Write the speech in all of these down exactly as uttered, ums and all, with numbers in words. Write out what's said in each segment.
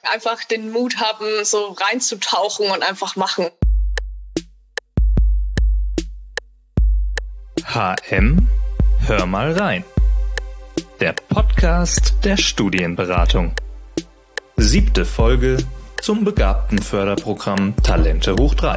Einfach den Mut haben, so reinzutauchen und einfach machen. H M, hör mal rein. Der Podcast der Studienberatung. Siebte Folge zum Begabtenförderprogramm Talente hoch drei.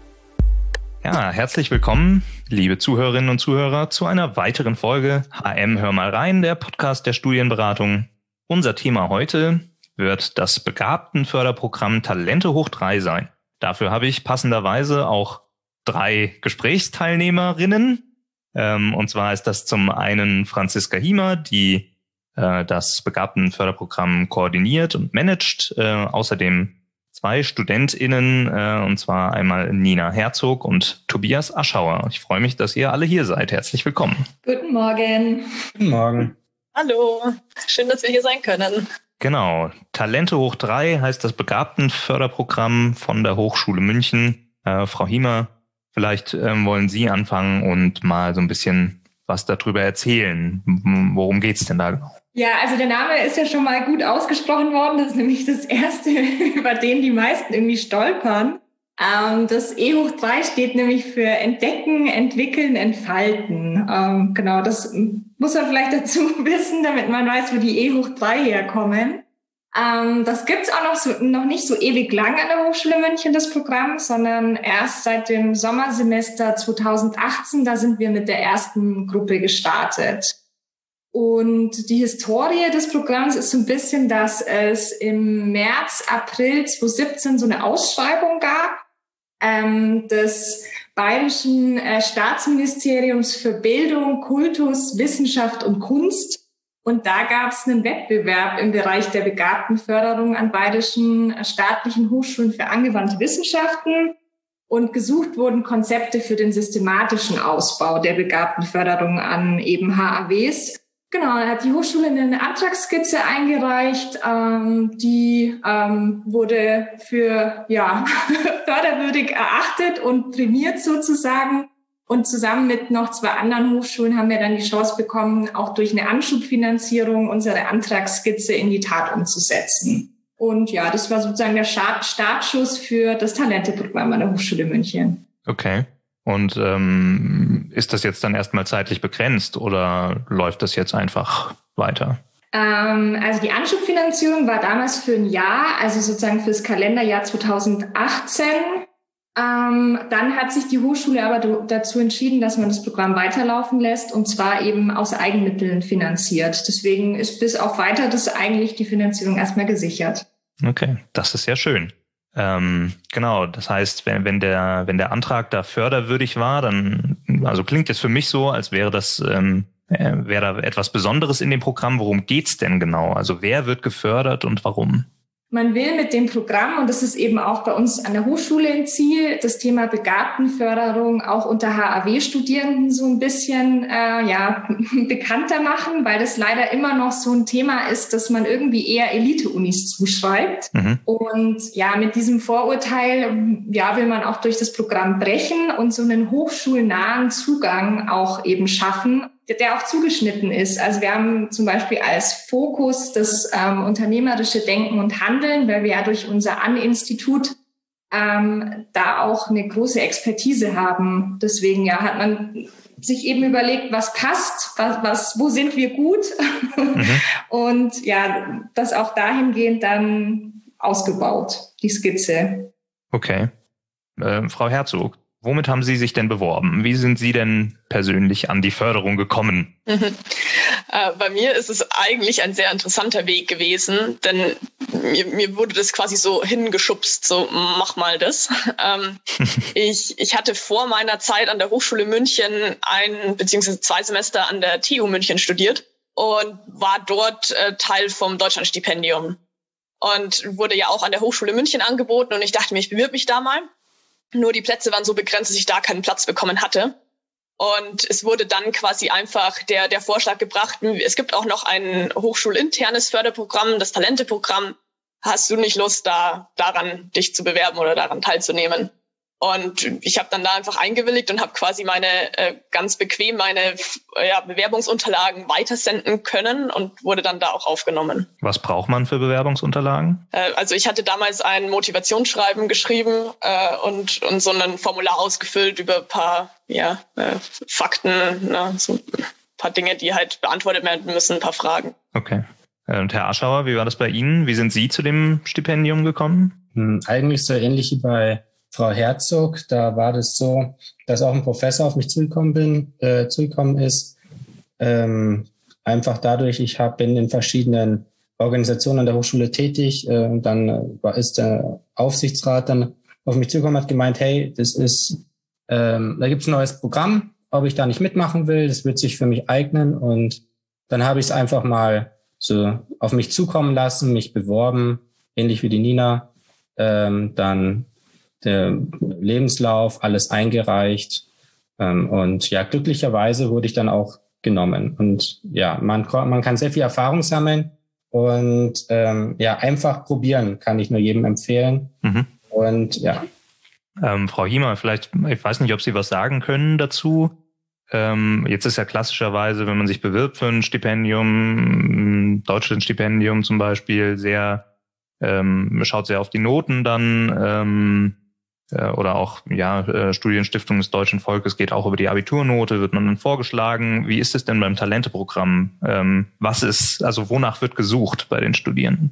Ja, herzlich willkommen, liebe Zuhörerinnen und Zuhörer, zu einer weiteren Folge H M, hör mal rein, der Podcast der Studienberatung. Unser Thema heute wird das Begabtenförderprogramm Talente hoch drei sein. Dafür habe ich passenderweise auch drei Gesprächsteilnehmerinnen. Ähm, und zwar ist das zum einen Franziska Hiemer, die äh, das Begabtenförderprogramm koordiniert und managt. Äh, außerdem zwei StudentInnen, äh, und zwar einmal Nina Herzog und Tobias Aschauer. Ich freue mich, dass ihr alle hier seid. Herzlich willkommen. Guten Morgen. Guten Morgen. Hallo, schön, dass wir hier sein können. Genau, Talente hoch drei heißt das Begabtenförderprogramm von der Hochschule München. Äh, Frau Hiemer, vielleicht ähm, wollen Sie anfangen und mal so ein bisschen was darüber erzählen. Worum geht's denn da genau? Ja, also der Name ist ja schon mal gut ausgesprochen worden. Das ist nämlich das Erste, über den die meisten irgendwie stolpern. Ähm, das E hoch drei steht nämlich für Entdecken, Entwickeln, Entfalten. Ähm, genau, das muss man vielleicht dazu wissen, damit man weiß, wo die E hoch drei herkommen. Ähm, das gibt's auch noch, so, noch nicht so ewig lang an der Hochschule München, das Programm, sondern erst seit dem Sommersemester zweitausendachtzehn, da sind wir mit der ersten Gruppe gestartet. Und die Historie des Programms ist so ein bisschen, dass es im März, April zweitausendsiebzehn so eine Ausschreibung gab ähm, des Bayerischen äh, Staatsministeriums für Bildung, Kultus, Wissenschaft und Kunst. Und da gab es einen Wettbewerb im Bereich der Begabtenförderung an bayerischen äh, staatlichen Hochschulen für angewandte Wissenschaften. Und gesucht wurden Konzepte für den systematischen Ausbau der Begabtenförderung an eben H A Ws. Genau, da hat die Hochschule eine Antragsskizze eingereicht, ähm, die ähm, wurde für ja förderwürdig erachtet und prämiert sozusagen. Und zusammen mit noch zwei anderen Hochschulen haben wir dann die Chance bekommen, auch durch eine Anschubfinanzierung unsere Antragsskizze in die Tat umzusetzen. Und ja, das war sozusagen der Start- Startschuss für das Talenteprogramm an der Hochschule München. Okay. Und ähm, ist das jetzt dann erstmal zeitlich begrenzt oder läuft das jetzt einfach weiter? Ähm, also die Anschubfinanzierung war damals für ein Jahr, also sozusagen fürs Kalenderjahr zweitausendachtzehn. Ähm, dann hat sich die Hochschule aber do- dazu entschieden, dass man das Programm weiterlaufen lässt und zwar eben aus Eigenmitteln finanziert. Deswegen ist bis auf Weiteres eigentlich die Finanzierung erstmal gesichert. Okay, das ist ja schön. Ähm, genau, das heißt, wenn, wenn der wenn der Antrag da förderwürdig war, dann also klingt es für mich so, als wäre das ähm, äh, wäre da etwas Besonderes in dem Programm. Worum geht's denn genau? Also wer wird gefördert und warum? Man will mit dem Programm, und das ist eben auch bei uns an der Hochschule ein Ziel, das Thema Begabtenförderung auch unter H A W-Studierenden so ein bisschen äh, ja bekannter machen, weil das leider immer noch so ein Thema ist, dass man irgendwie eher Elite-Unis zuschreibt. Mhm. Und ja, mit diesem Vorurteil ja will man auch durch das Programm brechen und so einen hochschulnahen Zugang auch eben schaffen, der auch zugeschnitten ist. Also wir haben zum Beispiel als Fokus das ähm, unternehmerische Denken und Handeln, weil wir ja durch unser An-Institut ähm, da auch eine große Expertise haben. Deswegen ja hat man sich eben überlegt, was passt, was, was wo sind wir gut mhm. und ja, das auch dahingehend dann ausgebaut, die Skizze. Okay. Äh, Frau Herzog, womit haben Sie sich denn beworben? Wie sind Sie denn persönlich an die Förderung gekommen? Mhm. Äh, bei mir ist es eigentlich ein sehr interessanter Weg gewesen, denn mir, mir wurde das quasi so hingeschubst, so mach mal das. Ähm, ich, ich hatte vor meiner Zeit an der Hochschule München ein beziehungsweise zwei Semester an der T U München studiert und war dort äh, Teil vom Deutschlandstipendium und wurde ja auch an der Hochschule München angeboten und ich dachte mir, ich bewirb mich da mal. Nur die Plätze waren so begrenzt, dass ich da keinen Platz bekommen hatte. Und es wurde dann quasi einfach der, der Vorschlag gebracht, es gibt auch noch ein hochschulinternes Förderprogramm, das Talenteprogramm. Hast du nicht Lust, da daran dich zu bewerben oder daran teilzunehmen? Und ich habe dann da einfach eingewilligt und habe quasi meine äh, ganz bequem meine ja, Bewerbungsunterlagen weitersenden können und wurde dann da auch aufgenommen. Was braucht man für Bewerbungsunterlagen? Äh, also ich hatte damals ein Motivationsschreiben geschrieben äh, und, und so ein Formular ausgefüllt über ein paar ja, äh, Fakten, na, so ein paar Dinge, die halt beantwortet werden müssen, ein paar Fragen. Okay. Und Herr Aschauer, wie war das bei Ihnen? Wie sind Sie zu dem Stipendium gekommen? Hm, eigentlich so ähnlich wie bei Frau Herzog. Da war das so, dass auch ein Professor auf mich zugekommen bin, äh, zugekommen ist. Ähm, einfach dadurch, ich hab, bin in verschiedenen Organisationen an der Hochschule tätig. Äh, und dann war, ist der Aufsichtsrat dann auf mich zugekommen, hat gemeint, hey, das ist, ähm, da gibt es ein neues Programm, ob ich da nicht mitmachen will. Das wird sich für mich eignen. Und dann habe ich es einfach mal so auf mich zukommen lassen, mich beworben, ähnlich wie die Nina. Ähm, dann der Lebenslauf, alles eingereicht. Ähm, und ja, glücklicherweise wurde ich dann auch genommen. Und ja, man, man kann sehr viel Erfahrung sammeln und ähm, ja, einfach probieren, kann ich nur jedem empfehlen. Mhm. Und ja. Ähm, Frau Hiemer, vielleicht, ich weiß nicht, ob Sie was sagen können dazu. Ähm, jetzt ist ja klassischerweise, wenn man sich bewirbt für ein Stipendium, ein Deutschlandstipendium zum Beispiel, sehr, ähm, schaut sehr auf die Noten dann, ähm, oder auch ja äh, Studienstiftung des deutschen Volkes geht auch über die Abiturnote, wird man dann vorgeschlagen. Wie ist es denn beim Talenteprogramm? Ähm, was ist, also wonach wird gesucht bei den Studierenden?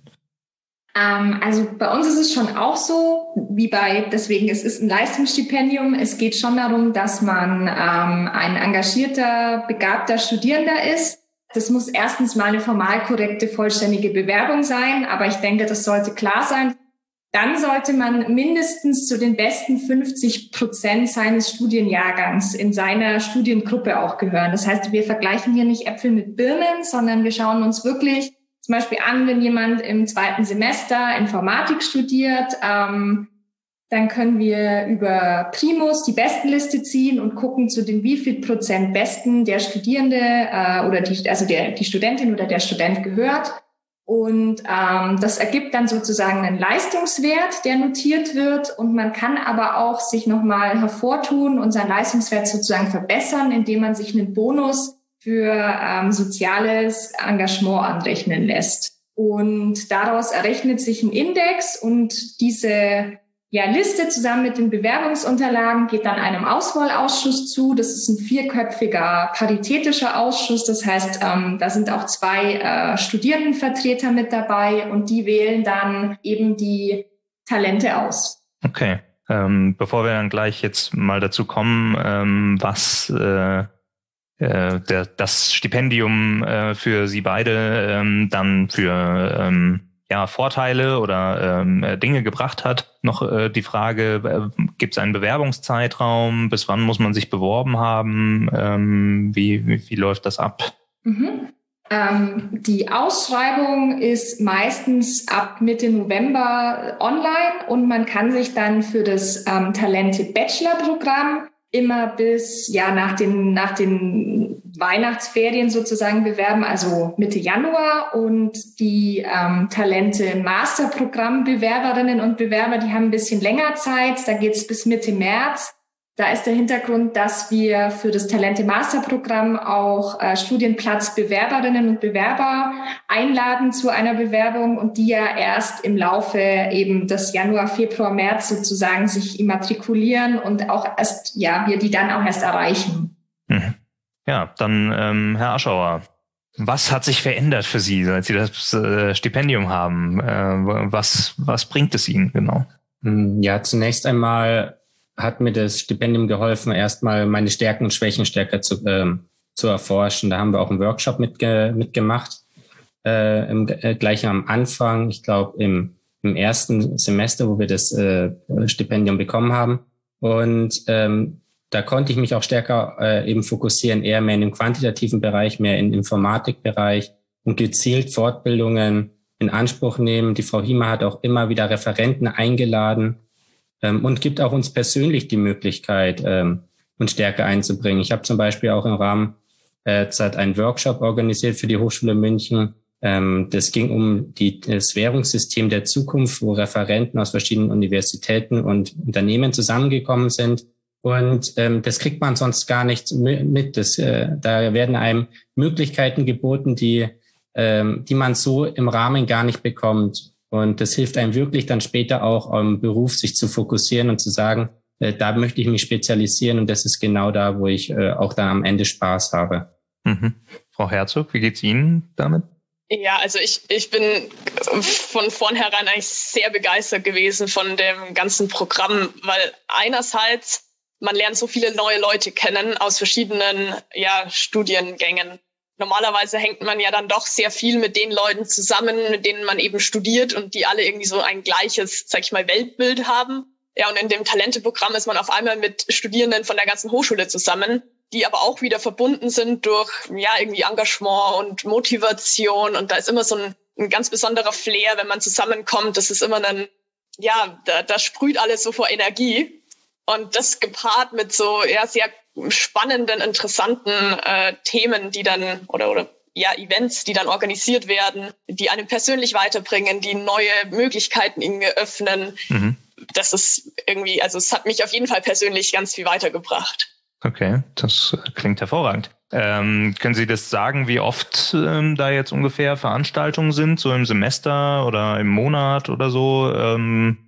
Ähm, also bei uns ist es schon auch so, wie bei, deswegen es ist ein Leistungsstipendium. Es geht schon darum, dass man ähm, ein engagierter, begabter Studierender ist. Das muss erstens mal eine formal korrekte, vollständige Bewerbung sein, aber ich denke, das sollte klar sein. Dann sollte man mindestens zu den besten fünfzig Prozent seines Studienjahrgangs in seiner Studiengruppe auch gehören. Das heißt, wir vergleichen hier nicht Äpfel mit Birnen, sondern wir schauen uns wirklich zum Beispiel an, wenn jemand im zweiten Semester Informatik studiert, ähm, dann können wir über Primus die Bestenliste ziehen und gucken zu den wie viel Prozent Besten der Studierende äh, oder die, also der, die Studentin oder der Student gehört. Und ähm, das ergibt dann sozusagen einen Leistungswert, der notiert wird. Und man kann aber auch sich nochmal hervortun und seinen Leistungswert sozusagen verbessern, indem man sich einen Bonus für ähm, soziales Engagement anrechnen lässt. Und daraus errechnet sich ein Index und diese ja, Liste zusammen mit den Bewerbungsunterlagen geht dann einem Auswahlausschuss zu. Das ist ein vierköpfiger paritätischer Ausschuss. Das heißt, ähm, da sind auch zwei äh, Studierendenvertreter mit dabei und die wählen dann eben die Talente aus. Okay. Ähm, bevor wir dann gleich jetzt mal dazu kommen, ähm, was äh, äh, der, das Stipendium äh, für Sie beide ähm, dann für ähm, ja, Vorteile oder ähm, Dinge gebracht hat. Noch äh, die Frage, äh, gibt es einen Bewerbungszeitraum? Bis wann muss man sich beworben haben? Ähm, wie, wie, wie läuft das ab? Mhm. Ähm, die Ausschreibung ist meistens ab Mitte November online und man kann sich dann für das ähm, Talente-Bachelor-Programm immer bis ja nach den nach den Weihnachtsferien sozusagen bewerben, also Mitte Januar. Und die ähm, Talente-Masterprogramm-Bewerberinnen und Bewerber, die haben ein bisschen länger Zeit. Da geht's bis Mitte März. Da ist der Hintergrund, dass wir für das Talente-Masterprogramm auch äh, Studienplatzbewerberinnen und Bewerber einladen zu einer Bewerbung und die ja erst im Laufe eben des Januar, Februar, März sozusagen sich immatrikulieren und auch erst, ja, wir die dann auch erst erreichen. Mhm. Ja, dann ähm, Herr Aschauer, was hat sich verändert für Sie, seit Sie das äh, Stipendium haben? Äh, was, was bringt es Ihnen genau? Ja, zunächst einmal hat mir das Stipendium geholfen, erstmal meine Stärken und Schwächen stärker zu, ähm, zu erforschen. Da haben wir auch einen Workshop mitge- mitgemacht, äh, im, äh, gleich am Anfang, ich glaube im, im ersten Semester, wo wir das äh, Stipendium bekommen haben. Und ähm, da konnte ich mich auch stärker äh, eben fokussieren, eher mehr in dem quantitativen Bereich, mehr im Informatikbereich und gezielt Fortbildungen in Anspruch nehmen. Die Frau Hiemer hat auch immer wieder Referenten eingeladen, und gibt auch uns persönlich die Möglichkeit, ähm, uns stärker einzubringen. Ich habe zum Beispiel auch im Rahmen äh, Zeit einen Workshop organisiert für die Hochschule München, Ähm, das ging um die, das Währungssystem der Zukunft, wo Referenten aus verschiedenen Universitäten und Unternehmen zusammengekommen sind. Und ähm, das kriegt man sonst gar nicht mit. Das, äh, da werden einem Möglichkeiten geboten, die, ähm, die man so im Rahmen gar nicht bekommt. Und das hilft einem wirklich dann später auch am Beruf, sich zu fokussieren und zu sagen, äh, da möchte ich mich spezialisieren und das ist genau da, wo ich äh, auch dann am Ende Spaß habe. Mhm. Frau Herzog, wie geht's Ihnen damit? Ja, also ich, ich bin von vornherein eigentlich sehr begeistert gewesen von dem ganzen Programm, weil einerseits man lernt so viele neue Leute kennen aus verschiedenen ja, Studiengängen. Normalerweise hängt man ja dann doch sehr viel mit den Leuten zusammen, mit denen man eben studiert und die alle irgendwie so ein gleiches, sag ich mal, Weltbild haben. Ja, und in dem Talente-Programm ist man auf einmal mit Studierenden von der ganzen Hochschule zusammen, die aber auch wieder verbunden sind durch ja irgendwie Engagement und Motivation. Und da ist immer so ein, ein ganz besonderer Flair, wenn man zusammenkommt. Das ist immer ein, ja, da, da sprüht alles so vor Energie. Und das gepaart mit so ja sehr spannenden, interessanten äh, Themen, die dann oder oder ja Events, die dann organisiert werden, die einen persönlich weiterbringen, die neue Möglichkeiten irgendwie öffnen. Mhm. Das ist irgendwie, also es hat mich auf jeden Fall persönlich ganz viel weitergebracht. Okay, das klingt hervorragend. Ähm, können Sie das sagen, wie oft ähm, da jetzt ungefähr Veranstaltungen sind, so im Semester oder im Monat oder so? Ähm,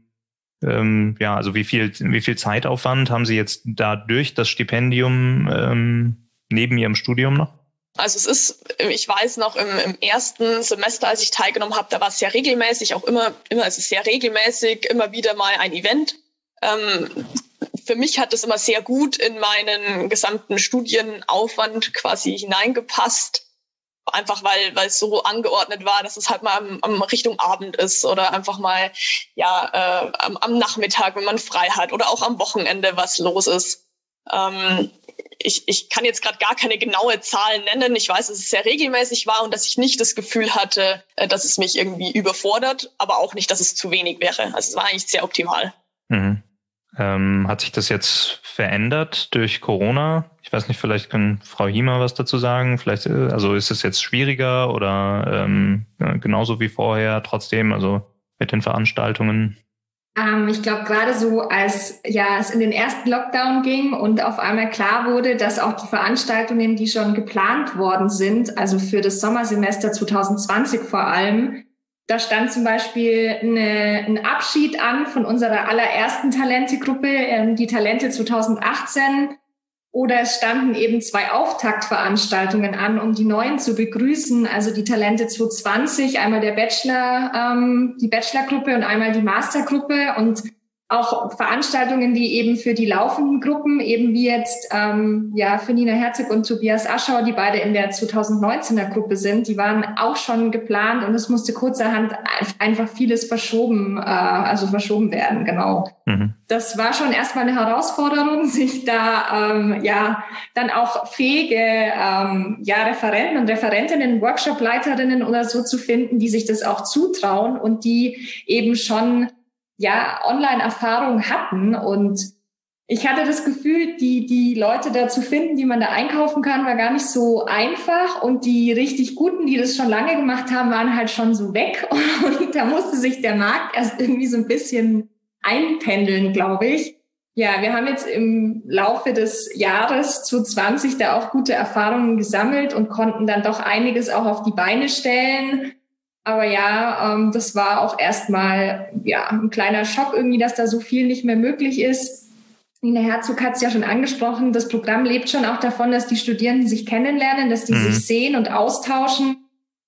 ähm, ja, also wie viel, wie viel Zeitaufwand haben Sie jetzt da durch das Stipendium ähm, neben Ihrem Studium noch? Also es ist, ich weiß noch, im, im ersten Semester, als ich teilgenommen habe, da war es sehr regelmäßig, auch immer, immer, es ist sehr regelmäßig, immer wieder mal ein Event. Ähm, für mich hat es immer sehr gut in meinen gesamten Studienaufwand quasi hineingepasst. Einfach weil weil es so angeordnet war, dass es halt mal am, am Richtung Abend ist oder einfach mal ja äh, am, am Nachmittag, wenn man frei hat oder auch am Wochenende was los ist. Ähm, ich, ich kann jetzt gerade gar keine genaue Zahl nennen. Ich weiß, dass es sehr regelmäßig war und dass ich nicht das Gefühl hatte, äh, dass es mich irgendwie überfordert, aber auch nicht, dass es zu wenig wäre. Also es war eigentlich sehr optimal. Mhm. Ähm, hat sich das jetzt verändert durch Corona? Ich weiß nicht, vielleicht kann Frau Hiemer was dazu sagen. Vielleicht, also ist es jetzt schwieriger oder ähm, genauso wie vorher trotzdem, also mit den Veranstaltungen? Ähm, ich glaube, gerade so, als ja es in den ersten Lockdown ging und auf einmal klar wurde, dass auch die Veranstaltungen, die schon geplant worden sind, also für das Sommersemester zwanzig zwanzig vor allem, da stand zum Beispiel eine, ein Abschied an von unserer allerersten Talente-Gruppe, ähm, die Talente zwanzig achtzehn. Oder es standen eben zwei Auftaktveranstaltungen an, um die Neuen zu begrüßen. Also die Talente zwanzig zwanzig, einmal der Bachelor, ähm, die Bachelorgruppe und einmal die Mastergruppe. Und auch Veranstaltungen, die eben für die laufenden Gruppen, eben wie jetzt ähm, ja für Nina Herzog und Tobias Aschau, die beide in der zwanzig neunzehner Gruppe sind, die waren auch schon geplant und es musste kurzerhand einfach vieles verschoben, äh, also verschoben werden, genau. Mhm. Das war schon erstmal eine Herausforderung, sich da ähm, ja dann auch fähige ähm, ja Referenten und Referentinnen, Workshopleiterinnen oder so zu finden, die sich das auch zutrauen und die eben schon ja, Online-Erfahrung hatten. Und ich hatte das Gefühl, die, die Leute da zu finden, die man da einkaufen kann, war gar nicht so einfach. Und die richtig Guten, die das schon lange gemacht haben, waren halt schon so weg. Und da musste sich der Markt erst irgendwie so ein bisschen einpendeln, glaube ich. Ja, wir haben jetzt im Laufe des Jahres zwanzig zwanzig da auch gute Erfahrungen gesammelt und konnten dann doch einiges auch auf die Beine stellen. Aber ja, ähm, das war auch erstmal ja ein kleiner Schock irgendwie, dass da so viel nicht mehr möglich ist. Nina Herzog hat es ja schon angesprochen, das Programm lebt schon auch davon, dass die Studierenden sich kennenlernen, dass die mhm. sich sehen und austauschen.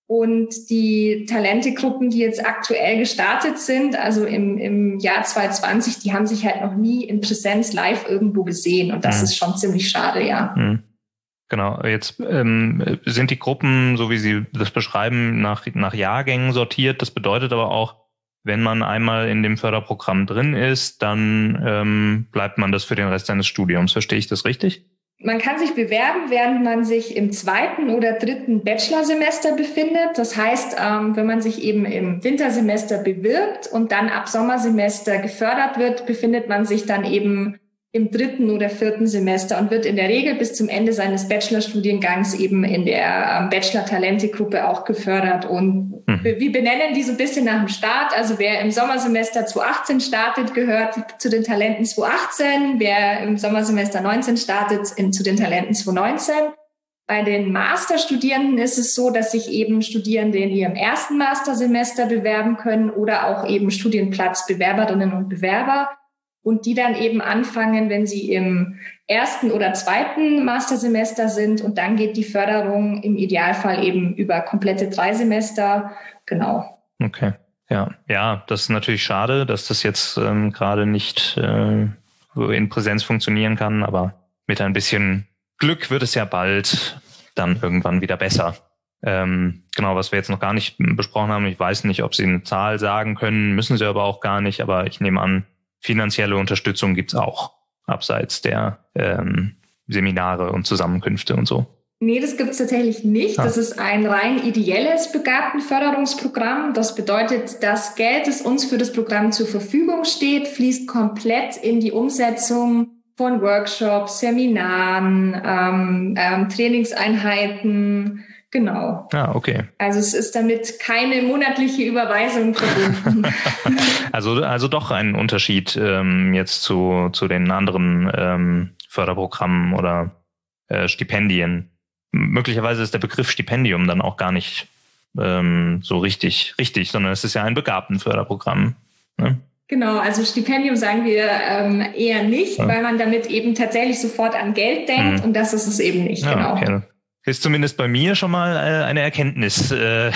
Und die Talentegruppen, die jetzt aktuell gestartet sind, also im, im Jahr zwanzig zwanzig, die haben sich halt noch nie in Präsenz live irgendwo gesehen. Und das mhm. ist schon ziemlich schade, ja. Mhm. Genau, jetzt ähm, sind die Gruppen, so wie Sie das beschreiben, nach, nach Jahrgängen sortiert. Das bedeutet aber auch, wenn man einmal in dem Förderprogramm drin ist, dann ähm, bleibt man das für den Rest seines Studiums. Verstehe ich das richtig? Man kann sich bewerben, während man sich im zweiten oder dritten Bachelorsemester befindet. Das heißt, ähm, wenn man sich eben im Wintersemester bewirbt und dann ab Sommersemester gefördert wird, befindet man sich dann eben im dritten oder vierten Semester und wird in der Regel bis zum Ende seines Bachelorstudiengangs eben in der Bachelor-Talente-Gruppe auch gefördert. Und mhm. wir benennen die so ein bisschen nach dem Start. Also wer im Sommersemester zwanzig achtzehn startet, gehört zu den Talenten zwanzig achtzehn. Wer im Sommersemester neunzehn startet, in, zu den Talenten zwanzig neunzehn. Bei den Masterstudierenden ist es so, dass sich eben Studierende in ihrem ersten Mastersemester bewerben können oder auch eben Studienplatzbewerberinnen und Bewerber. Und die dann eben anfangen, wenn sie im ersten oder zweiten Mastersemester sind. Und dann geht die Förderung im Idealfall eben über komplette drei Semester. Genau. Okay, ja. Ja, das ist natürlich schade, dass das jetzt ähm, gerade nicht äh, in Präsenz funktionieren kann. Aber mit ein bisschen Glück wird es ja bald dann irgendwann wieder besser. Ähm, genau, was wir jetzt noch gar nicht besprochen haben. Ich weiß nicht, ob Sie eine Zahl sagen können. Müssen Sie aber auch gar nicht. Aber ich nehme an, finanzielle Unterstützung gibt's auch, abseits der ähm, Seminare und Zusammenkünfte und so. Nee, das gibt's tatsächlich nicht. Ah. Das ist ein rein ideelles Begabtenförderungsprogramm. Das bedeutet, das Geld, das uns für das Programm zur Verfügung steht, fließt komplett in die Umsetzung von Workshops, Seminaren, ähm, ähm, Trainingseinheiten. Genau. Ah, okay. Also es ist damit keine monatliche Überweisung verbunden. also also doch ein Unterschied ähm, jetzt zu zu den anderen ähm, Förderprogrammen oder äh, Stipendien. Möglicherweise ist der Begriff Stipendium dann auch gar nicht ähm, so richtig richtig, sondern es ist ja ein Begabtenförderprogramm. Ne? Genau, also Stipendium sagen wir ähm, eher nicht, ja. weil man damit eben tatsächlich sofort an Geld denkt mhm. und das ist es eben nicht. Ja, genau. Okay. Ist zumindest bei mir schon mal äh, eine Erkenntnis äh,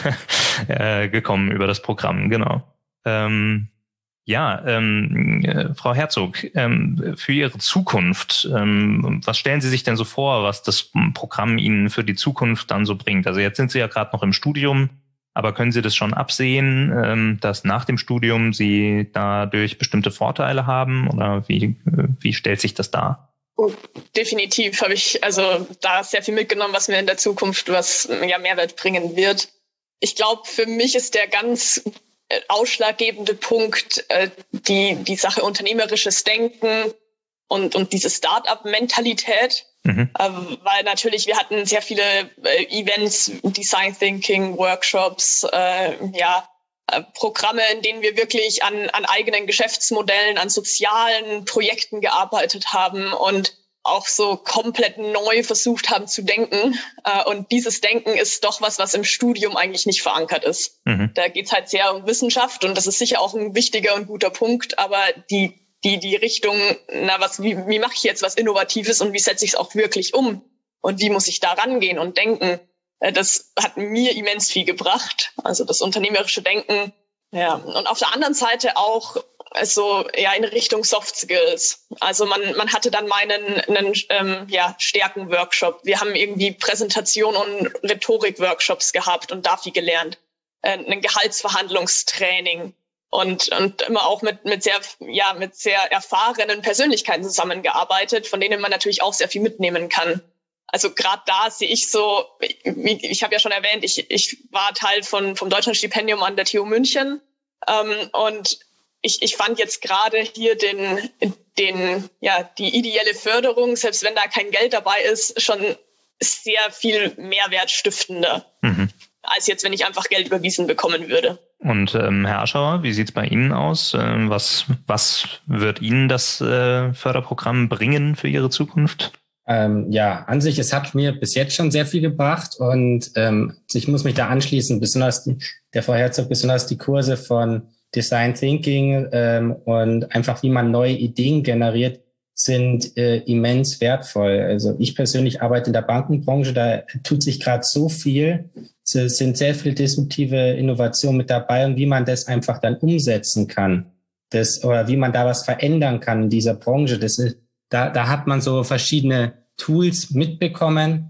äh, gekommen über das Programm, genau. Ähm, ja, ähm, äh, Frau Herzog, ähm, für Ihre Zukunft, ähm, was stellen Sie sich denn so vor, was das Programm Ihnen für die Zukunft dann so bringt? Also jetzt sind Sie ja gerade noch im Studium, aber können Sie das schon absehen, ähm, dass nach dem Studium Sie dadurch bestimmte Vorteile haben oder wie, wie stellt sich das dar? Oh, definitiv habe ich also da sehr viel mitgenommen, was mir in der Zukunft was ja Mehrwert bringen wird. Ich glaube, für mich ist der ganz ausschlaggebende Punkt äh, die die Sache unternehmerisches Denken und und diese Start-up-Mentalität, mhm. äh, weil natürlich wir hatten sehr viele äh, Events, Design Thinking, Workshops, äh, ja. Programme, in denen wir wirklich an, an eigenen Geschäftsmodellen, an sozialen Projekten gearbeitet haben und auch so komplett neu versucht haben zu denken. Und dieses Denken ist doch was, was im Studium eigentlich nicht verankert ist. Mhm. Da geht's halt sehr um Wissenschaft und das ist sicher auch ein wichtiger und guter Punkt, aber die die die Richtung, na was, wie, wie mache ich jetzt was Innovatives und wie setze ich es auch wirklich um? Und wie muss ich da rangehen und denken? Das hat mir immens viel gebracht, also das unternehmerische Denken. Ja, und auf der anderen Seite auch so ja in Richtung Soft Skills. Also man man hatte dann meinen einen ähm, ja Stärken-Workshop. Wir haben irgendwie Präsentation und Rhetorik-Workshops gehabt und da viel gelernt. Äh, ein Gehaltsverhandlungstraining und und immer auch mit mit sehr ja mit sehr erfahrenen Persönlichkeiten zusammengearbeitet, von denen man natürlich auch sehr viel mitnehmen kann. Also gerade da sehe ich so, wie, ich habe ja schon erwähnt, ich ich war Teil von vom Deutschlandstipendium an der T U München ähm, und ich ich fand jetzt gerade hier den den ja die ideelle Förderung, selbst wenn da kein Geld dabei ist, schon sehr viel Mehrwert stiftender, mhm. als jetzt, wenn ich einfach Geld überwiesen bekommen würde. Und ähm, Herr Aschauer, wie sieht's bei Ihnen aus? Ähm, was was wird Ihnen das äh, Förderprogramm bringen für Ihre Zukunft? Ähm, ja, an sich, es hat mir bis jetzt schon sehr viel gebracht und ähm, ich muss mich da anschließen, besonders die, der Frau Herzog, besonders die Kurse von Design Thinking ähm, und einfach wie man neue Ideen generiert, sind äh, immens wertvoll. Also ich persönlich arbeite in der Bankenbranche, da tut sich gerade so viel, es sind sehr viele disruptive Innovationen mit dabei und wie man das einfach dann umsetzen kann, das oder wie man da was verändern kann in dieser Branche, das ist Da, da hat man so verschiedene Tools mitbekommen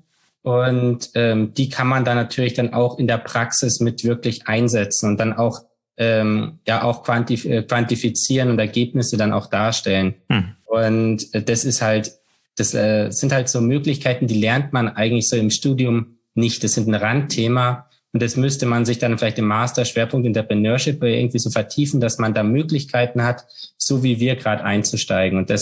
und ähm, die kann man dann natürlich dann auch in der Praxis mit wirklich einsetzen und dann auch ähm, ja auch quantif- äh, quantifizieren und Ergebnisse dann auch darstellen. Hm. Und äh, das ist halt, das äh, sind halt so Möglichkeiten, die lernt man eigentlich so im Studium nicht. Das sind ein Randthema und das müsste man sich dann vielleicht im Master Schwerpunkt Entrepreneurship irgendwie so vertiefen, dass man da Möglichkeiten hat, so wie wir gerade einzusteigen. Und das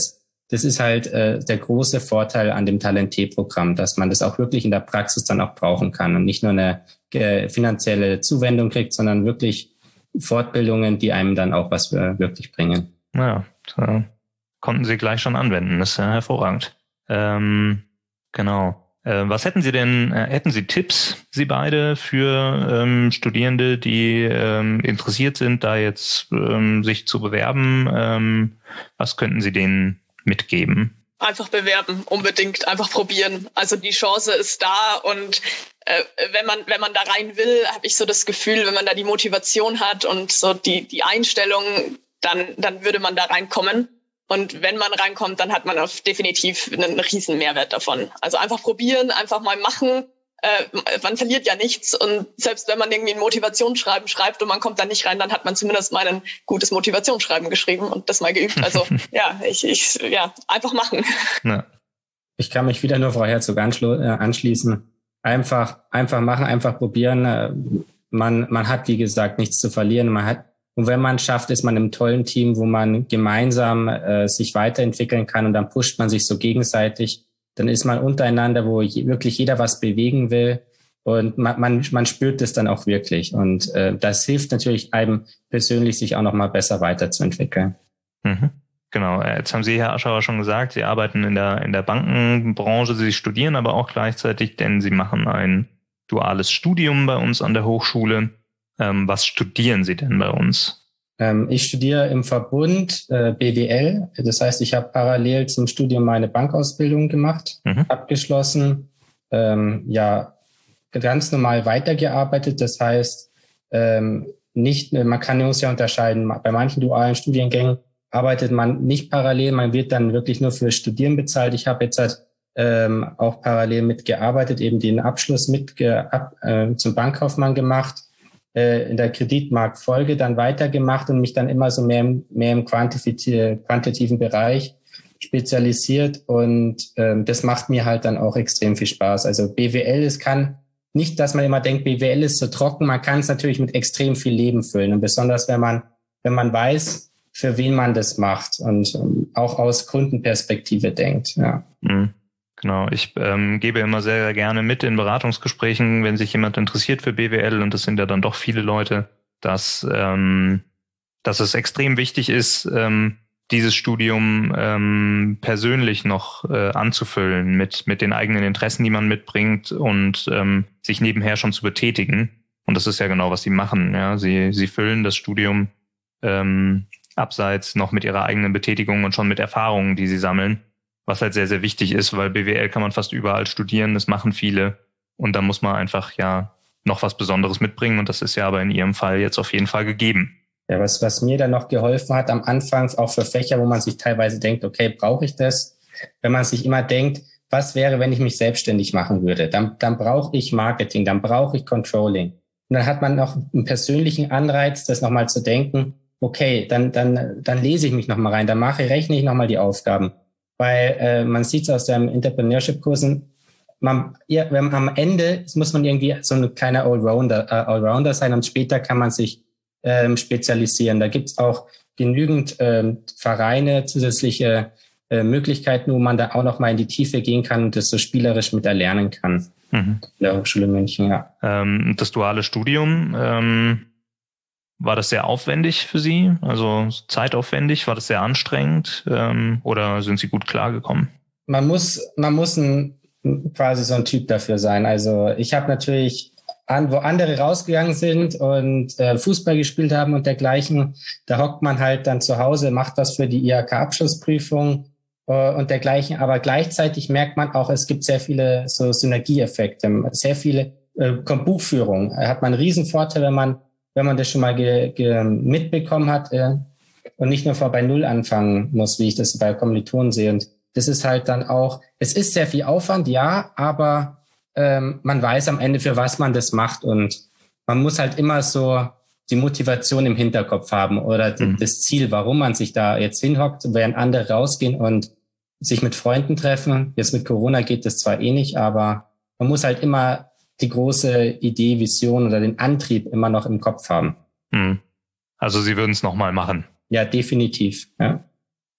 das ist halt äh, der große Vorteil an dem Talent-T-Programm, dass man das auch wirklich in der Praxis dann auch brauchen kann und nicht nur eine äh, finanzielle Zuwendung kriegt, sondern wirklich Fortbildungen, die einem dann auch was äh, wirklich bringen. Ja, da konnten Sie gleich schon anwenden. Das ist ja hervorragend. Ähm, genau. Äh, was hätten Sie denn, äh, hätten Sie Tipps, Sie beide, für ähm, Studierende, die ähm, interessiert sind, da jetzt ähm, sich zu bewerben? Ähm, was könnten Sie denen mitgeben? Einfach bewerben, unbedingt, einfach probieren. Also die Chance ist da und äh, wenn man wenn man da rein will, habe ich so das Gefühl, wenn man da die Motivation hat und so die die Einstellung, dann dann würde man da reinkommen. Und wenn man reinkommt, dann hat man auf definitiv einen riesen Mehrwert davon. Also einfach probieren, einfach mal machen. Äh, man verliert ja nichts. Und selbst wenn man irgendwie ein Motivationsschreiben schreibt und man kommt da nicht rein, dann hat man zumindest mal ein gutes Motivationsschreiben geschrieben und das mal geübt. Also ja, ich, ich ja einfach machen. Ja. Ich kann mich wieder nur Frau Herzog anschlo- äh, anschließen. Einfach, einfach machen, einfach probieren. Man, man hat, wie gesagt, nichts zu verlieren. Man hat Und wenn man es schafft, ist man im tollen Team, wo man gemeinsam äh, sich weiterentwickeln kann und dann pusht man sich so gegenseitig. Dann ist man untereinander, wo je, wirklich jeder was bewegen will und man, man, man spürt es dann auch wirklich. Und äh, das hilft natürlich einem persönlich, sich auch noch mal besser weiterzuentwickeln. Mhm. Genau, jetzt haben Sie, Herr Aschauer, schon gesagt, Sie arbeiten in der, in der Bankenbranche, Sie studieren aber auch gleichzeitig, denn Sie machen ein duales Studium bei uns an der Hochschule. Ähm, was studieren Sie denn bei uns? Ähm, ich studiere im Verbund äh, B W L. Das heißt, ich habe parallel zum Studium meine Bankausbildung gemacht, mhm. abgeschlossen, ähm, ja, ganz normal weitergearbeitet. Das heißt, ähm, nicht, man kann uns ja unterscheiden, bei manchen dualen Studiengängen arbeitet man nicht parallel, man wird dann wirklich nur für Studieren bezahlt. Ich habe jetzt halt ähm, auch parallel mitgearbeitet, eben den Abschluss mit ab, äh, zum Bankkaufmann gemacht, in der Kreditmarktfolge dann weitergemacht und mich dann immer so mehr, mehr im quantitativen Bereich spezialisiert und ähm, das macht mir halt dann auch extrem viel Spaß. Also B W L, es kann nicht, dass man immer denkt, B W L ist so trocken, man kann es natürlich mit extrem viel Leben füllen und besonders wenn man, wenn man weiß, für wen man das macht und ähm, auch aus Kundenperspektive denkt. Ja. Mhm. Genau, ich ähm, gebe immer sehr, sehr gerne mit in Beratungsgesprächen, wenn sich jemand interessiert für B W L, und das sind ja dann doch viele Leute, dass, ähm, dass es extrem wichtig ist, ähm, dieses Studium ähm, persönlich noch äh, anzufüllen mit, mit den eigenen Interessen, die man mitbringt und ähm, sich nebenher schon zu betätigen. Und das ist ja genau, was sie machen. Ja, sie, sie füllen das Studium ähm, abseits noch mit ihrer eigenen Betätigung und schon mit Erfahrungen, die sie sammeln. Was halt sehr, sehr wichtig ist, weil B W L kann man fast überall studieren, das machen viele. Und da muss man einfach ja noch was Besonderes mitbringen und das ist ja aber in Ihrem Fall jetzt auf jeden Fall gegeben. Ja, was, was mir dann noch geholfen hat am Anfang, auch für Fächer, wo man sich teilweise denkt, okay, brauche ich das? Wenn man sich immer denkt, was wäre, wenn ich mich selbstständig machen würde? Dann, dann brauche ich Marketing, dann brauche ich Controlling. Und dann hat man noch einen persönlichen Anreiz, das nochmal zu denken, okay, dann, dann, dann lese ich mich nochmal rein, dann mache, rechne ich nochmal die Aufgaben. Weil äh, man sieht es aus den Entrepreneurship-Kursen, man, ja, wenn man am Ende muss man irgendwie so ein kleiner Allrounder, äh, Allrounder sein und später kann man sich ähm, spezialisieren. Da gibt es auch genügend ähm, Vereine, zusätzliche äh, Möglichkeiten, wo man da auch noch mal in die Tiefe gehen kann und das so spielerisch mit erlernen kann. Mhm. In der Hochschule München, ja. Ähm, das duale Studium, ähm war das sehr aufwendig für Sie? Also zeitaufwendig? War das sehr anstrengend? Ähm, oder sind Sie gut klargekommen? Man muss, man muss ein, quasi so ein Typ dafür sein. Also ich habe natürlich, an, wo andere rausgegangen sind und äh, Fußball gespielt haben und dergleichen, da hockt man halt dann zu Hause, macht was für die I H K-Abschlussprüfung äh, und dergleichen. Aber gleichzeitig merkt man auch, es gibt sehr viele so Synergieeffekte, sehr viele äh, Buchführung. Da hat man einen riesen Vorteil, wenn man wenn man das schon mal ge, ge, mitbekommen hat äh, und nicht nur vor bei Null anfangen muss, wie ich das bei Kommilitonen sehe. Und das ist halt dann auch, es ist sehr viel Aufwand, ja, aber ähm, man weiß am Ende, für was man das macht und man muss halt immer so die Motivation im Hinterkopf haben oder mhm. das Ziel, warum man sich da jetzt hinhockt, während andere rausgehen und sich mit Freunden treffen. Jetzt mit Corona geht das zwar eh nicht, aber man muss halt immer die große Idee, Vision oder den Antrieb immer noch im Kopf haben. Also Sie würden es nochmal machen? Ja, definitiv. Ja.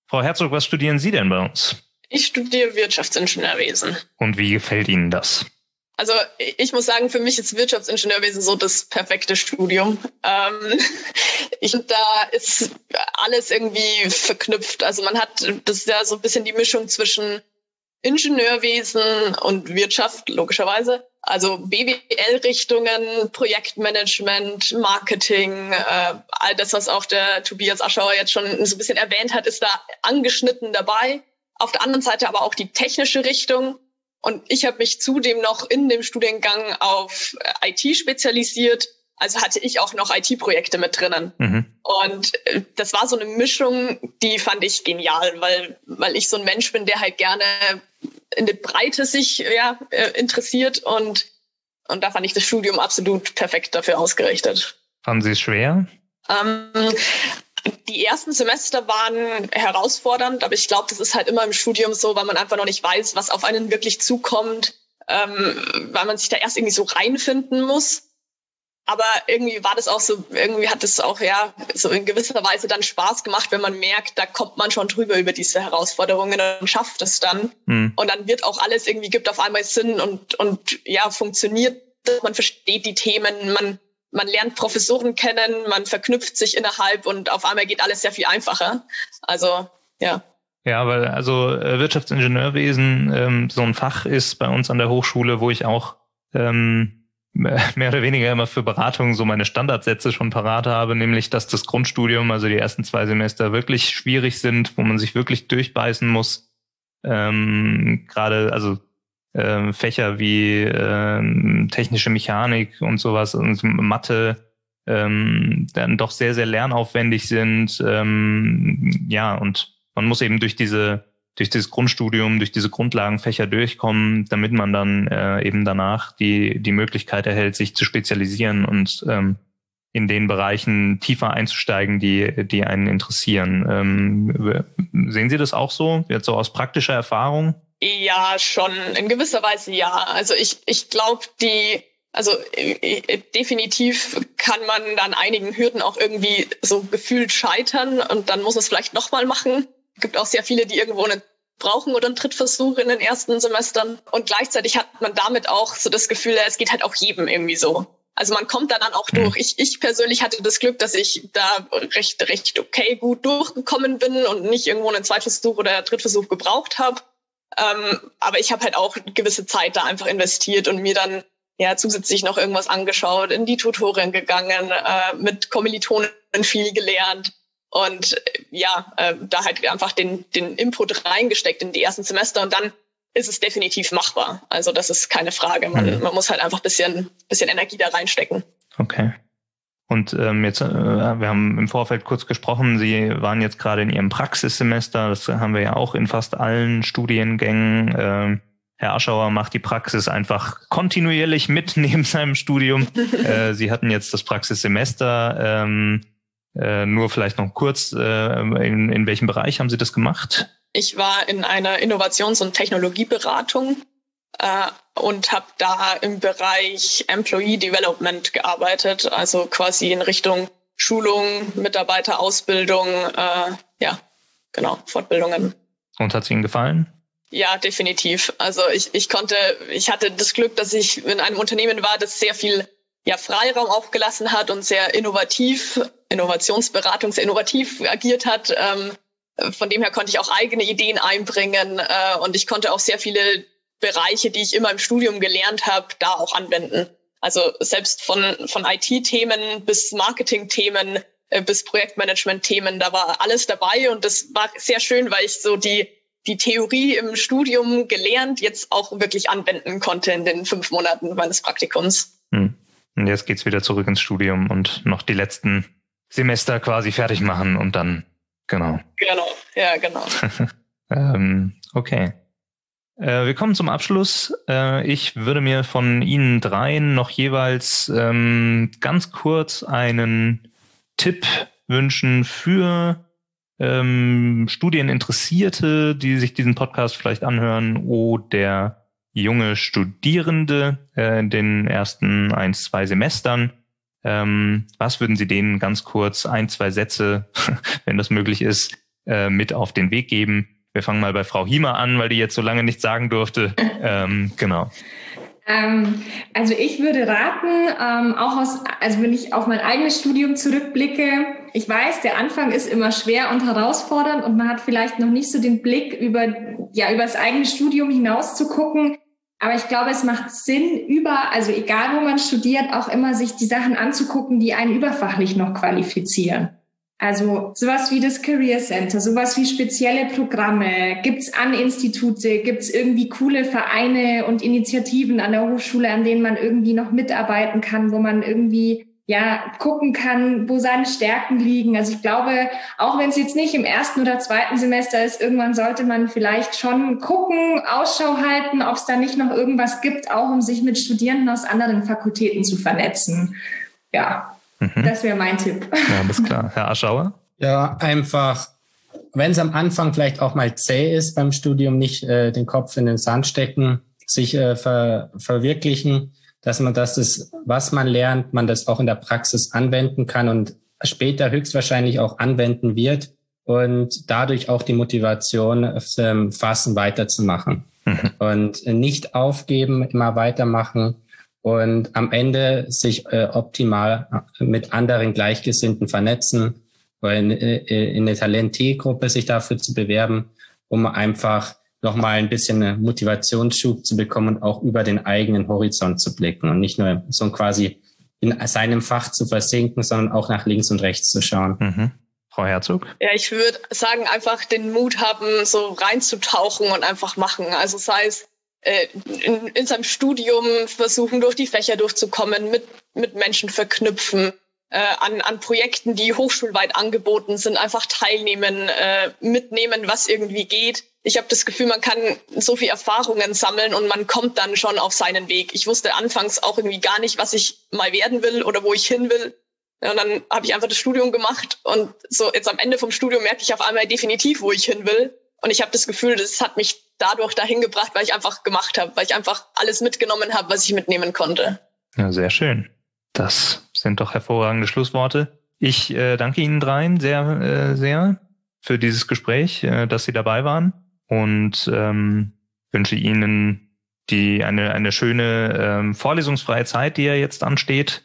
Frau Herzog, was studieren Sie denn bei uns? Ich studiere Wirtschaftsingenieurwesen. Und wie gefällt Ihnen das? Also ich muss sagen, für mich ist Wirtschaftsingenieurwesen so das perfekte Studium. Ähm, ich, da ist alles irgendwie verknüpft. Also man hat, das ist ja so ein bisschen die Mischung zwischen Ingenieurwesen und Wirtschaft, logischerweise. Also B W L-Richtungen, Projektmanagement, Marketing, äh, all das, was auch der Tobias Aschauer jetzt schon so ein bisschen erwähnt hat, ist da angeschnitten dabei. Auf der anderen Seite aber auch die technische Richtung. Und ich habe mich zudem noch in dem Studiengang auf I T spezialisiert. Also hatte ich auch noch I T-Projekte mit drinnen. Mhm. Und das war so eine Mischung, die fand ich genial, weil, weil ich so ein Mensch bin, der halt gerne in der Breite sich ja, interessiert. Und, und da fand ich das Studium absolut perfekt dafür ausgerichtet. Fanden Sie es schwer? Ähm, die ersten Semester waren herausfordernd, aber ich glaube, das ist halt immer im Studium so, weil man einfach noch nicht weiß, was auf einen wirklich zukommt, ähm, weil man sich da erst irgendwie so reinfinden muss. Aber irgendwie war das auch so, irgendwie hat es auch ja so in gewisser Weise dann Spaß gemacht, wenn man merkt, da kommt man schon drüber über diese Herausforderungen und schafft es dann. Mhm. Und dann wird auch alles irgendwie, gibt auf einmal Sinn und, und ja, funktioniert. Man versteht die Themen, man, man lernt Professoren kennen, man verknüpft sich innerhalb und auf einmal geht alles sehr viel einfacher. Also, ja. Ja, weil also äh, Wirtschaftsingenieurwesen ähm, so ein Fach ist bei uns an der Hochschule, wo ich auch ähm, mehr oder weniger immer für Beratungen so meine Standardsätze schon parat habe, nämlich, dass das Grundstudium, also die ersten zwei Semester wirklich schwierig sind, wo man sich wirklich durchbeißen muss. Ähm, gerade, also äh, Fächer wie äh, technische Mechanik und sowas und Mathe ähm, dann doch sehr, sehr lernaufwendig sind. Ähm, ja, und man muss eben durch diese durch dieses Grundstudium, durch diese Grundlagenfächer durchkommen, damit man dann äh, eben danach die die Möglichkeit erhält, sich zu spezialisieren und ähm, in den Bereichen tiefer einzusteigen, die die einen interessieren. Ähm, sehen Sie das auch so, jetzt so aus praktischer Erfahrung? Ja, schon in gewisser Weise ja. Also ich ich glaube, die also äh, definitiv kann man an einigen Hürden auch irgendwie so gefühlt scheitern und dann muss es vielleicht nochmal machen. Es gibt auch sehr viele, die irgendwo einen brauchen oder einen Drittversuch in den ersten Semestern. Und gleichzeitig hat man damit auch so das Gefühl, es geht halt auch jedem irgendwie so. Also man kommt da dann auch durch. Ich, ich persönlich hatte das Glück, dass ich da recht, recht okay gut durchgekommen bin und nicht irgendwo einen Zweitversuch oder Drittversuch gebraucht habe. Ähm, aber ich habe halt auch eine gewisse Zeit da einfach investiert und mir dann ja zusätzlich noch irgendwas angeschaut, in die Tutorien gegangen, äh, mit Kommilitonen viel gelernt. Und ja, äh, da halt einfach den, den Input reingesteckt in die ersten Semester und dann ist es definitiv machbar. Also das ist keine Frage. Man, mhm. man muss halt einfach ein bisschen, bisschen Energie da reinstecken. Okay. Und ähm, jetzt, äh, wir haben im Vorfeld kurz gesprochen, Sie waren jetzt gerade in Ihrem Praxissemester. Das haben wir ja auch in fast allen Studiengängen. Ähm, Herr Aschauer macht die Praxis einfach kontinuierlich mit neben seinem Studium. äh, Sie hatten jetzt das Praxissemester. Ähm, Äh, nur vielleicht noch kurz, äh, in, in welchem Bereich haben Sie das gemacht? Ich war in einer Innovations- und Technologieberatung äh, und habe da im Bereich Employee Development gearbeitet, also quasi in Richtung Schulung, Mitarbeiterausbildung, äh, ja, genau, Fortbildungen. Und hat es Ihnen gefallen? Ja, definitiv. Also ich, ich konnte, ich hatte das Glück, dass ich in einem Unternehmen war, das sehr viel ja, Freiraum aufgelassen hat und sehr innovativ, Innovationsberatung, sehr innovativ agiert hat. Ähm, von dem her konnte ich auch eigene Ideen einbringen äh, und ich konnte auch sehr viele Bereiche, die ich immer im Studium gelernt habe, da auch anwenden. Also selbst von, von I T-Themen bis Marketing-Themen äh, bis Projektmanagement-Themen, da war alles dabei und das war sehr schön, weil ich so die die Theorie im Studium gelernt, jetzt auch wirklich anwenden konnte in den fünf Monaten meines Praktikums. Hm. Und jetzt geht's wieder zurück ins Studium und noch die letzten Semester quasi fertig machen und dann, genau. Genau, ja, genau. ähm, okay. Äh, wir kommen zum Abschluss. Äh, ich würde mir von Ihnen dreien noch jeweils ähm, ganz kurz einen Tipp wünschen für ähm, Studieninteressierte, die sich diesen Podcast vielleicht anhören, oder junge Studierende äh, in den ersten ein, zwei Semestern. Ähm, was würden Sie denen ganz kurz, ein, zwei Sätze, wenn das möglich ist, äh, mit auf den Weg geben? Wir fangen mal bei Frau Hiemer an, weil die jetzt so lange nichts sagen durfte. ähm, genau. Ähm, also ich würde raten, ähm, auch aus, also wenn ich auf mein eigenes Studium zurückblicke, ich weiß, der Anfang ist immer schwer und herausfordernd und man hat vielleicht noch nicht so den Blick über, ja, über das eigene Studium hinaus zu gucken. Aber ich glaube, es macht Sinn, über, also egal wo man studiert, auch immer sich die Sachen anzugucken, die einen überfachlich noch qualifizieren. Also sowas wie das Career Center, sowas wie spezielle Programme, gibt's an Institute, gibt's irgendwie coole Vereine und Initiativen an der Hochschule, an denen man irgendwie noch mitarbeiten kann, wo man irgendwie ja gucken kann, wo seine Stärken liegen. Also ich glaube, auch wenn es jetzt nicht im ersten oder zweiten Semester ist, irgendwann sollte man vielleicht schon gucken, Ausschau halten, ob es da nicht noch irgendwas gibt, auch um sich mit Studierenden aus anderen Fakultäten zu vernetzen. Ja. Mhm. Das wäre mein Tipp. Ja, alles klar. Herr Aschauer? Ja, einfach, wenn es am Anfang vielleicht auch mal zäh ist beim Studium, nicht äh, den Kopf in den Sand stecken, sich äh, ver, verwirklichen, dass man das, ist, was man lernt, man das auch in der Praxis anwenden kann und später höchstwahrscheinlich auch anwenden wird und dadurch auch die Motivation ähm, fassen, weiterzumachen. Mhm. Und nicht aufgeben, immer weitermachen. Und am Ende sich äh, optimal mit anderen Gleichgesinnten vernetzen, in, in eine Talent-T-Gruppe sich dafür zu bewerben, um einfach nochmal ein bisschen Motivationsschub zu bekommen und auch über den eigenen Horizont zu blicken und nicht nur so quasi in seinem Fach zu versinken, sondern auch nach links und rechts zu schauen. Mhm. Frau Herzog? Ja, ich würde sagen, einfach den Mut haben, so reinzutauchen und einfach machen. Also sei es In, in seinem Studium versuchen, durch die Fächer durchzukommen, mit, mit Menschen verknüpfen, äh, an, an Projekten, die hochschulweit angeboten sind, einfach teilnehmen, äh, mitnehmen, was irgendwie geht. Ich habe das Gefühl, man kann so viel Erfahrungen sammeln und man kommt dann schon auf seinen Weg. Ich wusste anfangs auch irgendwie gar nicht, was ich mal werden will oder wo ich hin will. Und dann habe ich einfach das Studium gemacht und so jetzt am Ende vom Studium merke ich auf einmal definitiv, wo ich hin will. Und ich habe das Gefühl, das hat mich dadurch dahin gebracht, weil ich einfach gemacht habe, weil ich einfach alles mitgenommen habe, was ich mitnehmen konnte. Ja, sehr schön. Das sind doch hervorragende Schlussworte. Ich äh, danke Ihnen dreien sehr, äh, sehr für dieses Gespräch, äh, dass Sie dabei waren und ähm, wünsche Ihnen die eine eine schöne ähm, vorlesungsfreie Zeit, die ja jetzt ansteht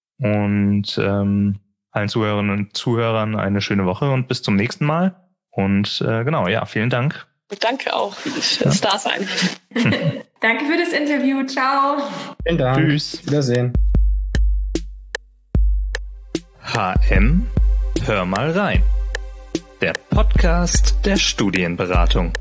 und ähm, allen Zuhörerinnen und Zuhörern eine schöne Woche und bis zum nächsten Mal. Und äh, genau, ja, vielen Dank. Danke auch fürs ja. Dasein. Danke für das Interview. Ciao. Vielen Dank. Tschüss. Wiedersehen. H M, hör mal rein. Der Podcast der Studienberatung.